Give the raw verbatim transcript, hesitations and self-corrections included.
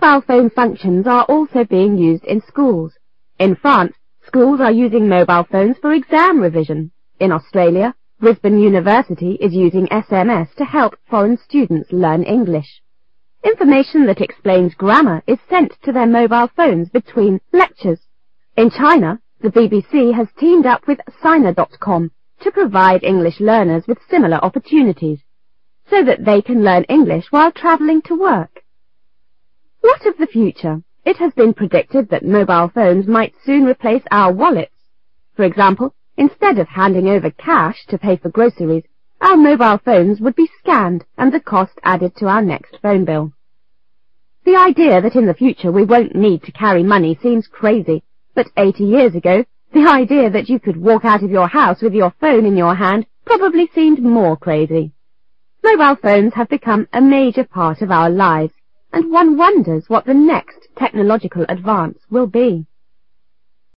Mobile phone functions are also being used in schools. In France, schools are using mobile phones for exam revision. In Australia, Brisbane University is using S M S to help foreign students learn English. Information that explains grammar is sent to their mobile phones between lectures. In China, the B B C has teamed up with Sina dot com to provide English learners with similar opportunities, so that they can learn English while travelling to work. What of the future? It has been predicted that mobile phones might soon replace our wallets. For example, instead of handing over cash to pay for groceries, our mobile phones would be scanned and the cost added to our next phone bill. The idea that in the future we won't need to carry money seems crazy, but eighty years ago, the idea that you could walk out of your house with your phone in your hand probably seemed more crazy. Mobile phones have become a major part of our lives, and one wonders what the next technological advance will be.